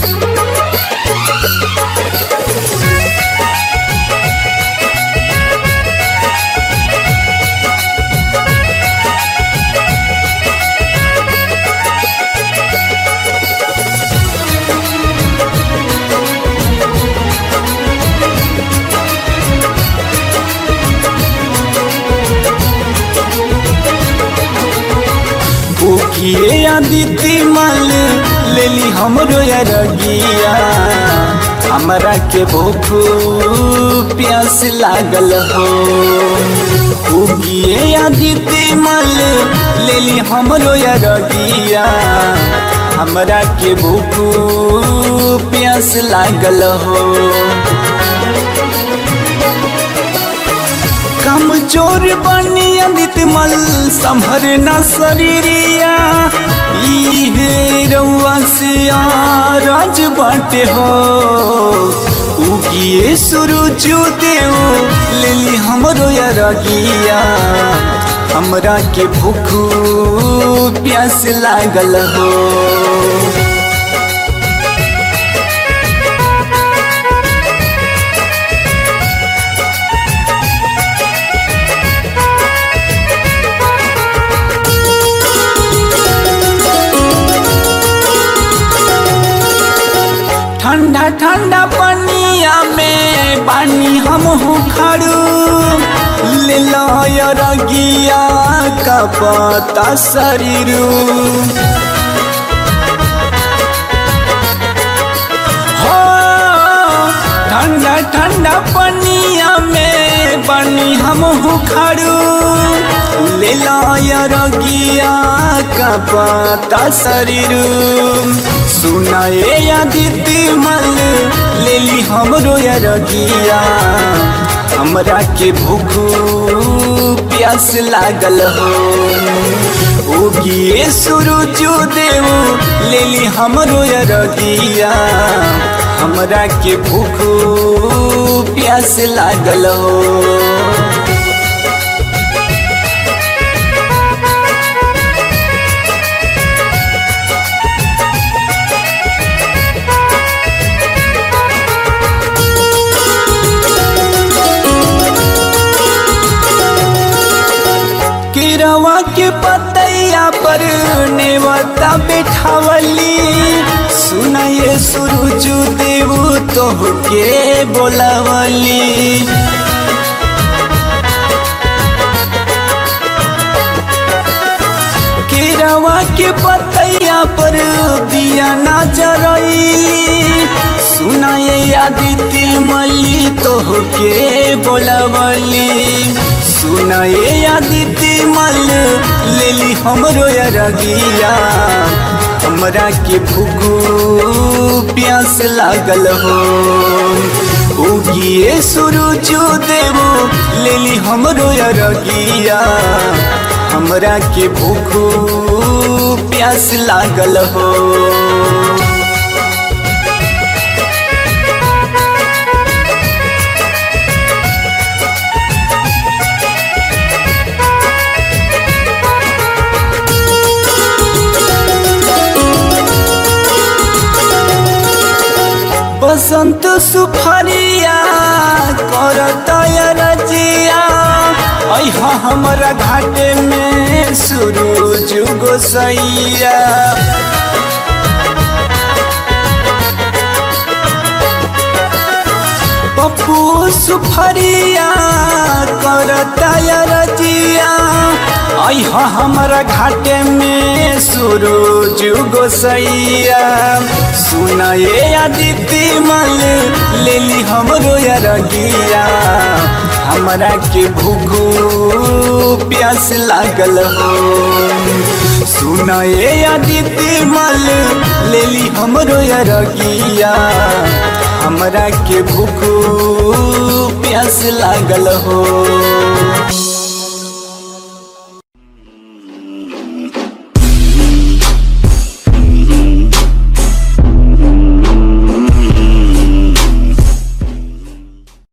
भूखिए आदित्य मल लेली हमरो रगिया, हमरा के भूख प्यास लागल हो। भूखिए आदित्य मल लेली हमरो रगिया, हमरा के भूख प्यास लागल हो। कमजोर बनी आदित्य मल संभर न शरीरिया, इहे रउआ से राज बाटे हो। उगिए सूरज देव लेली हमरो रगिया, हमरा के भूख प्यास लागल हो। ठंडा ठंडा पनिया में पानी हम खड़ू, ले लो रगिया का पता शरीर। हो ठंडा ठंडा पनिया में पानी हम खड़ू, ले लो रगिया का पता शरीर। सुनाए आदित्य मल लेली हमरो रगिया, हमरा के भूख प्यास लागल हो। उगिए सूरज देव लेली हमरो रगिया, हमरा के भूख प्यास लागल हो। केरवा के पतैया पर नेवता बैठावली, सुनाए सूरज देव तोहके बोलावली। केरवा के पतैया पर दिया ना जरैली, सुनाए आदित्य मल तोहके बोलावली। सुनाए आदित्य मल लेली हमरो रगिया, हमरा के भूख प्यास लागल हो। उगिए सूरज देव लेली हमरो रगिया, हमरा के भूख प्यास लागल हो। बसंत सुफरिया करता रजिया, अइहा हमरा घाटे में सूरज गोसैया। पप्पू सुफरिया करता रजिया, अइहा हमरा घाटे में सूरज गोसैया। सुनाए आदित्य मल लेली हमरो रगिया, हमरा के भूख प्यास लागल हो। सुनाए आदित्य मल लेली हमरो रगिया, हमरा के भूख प्यास लागल हो।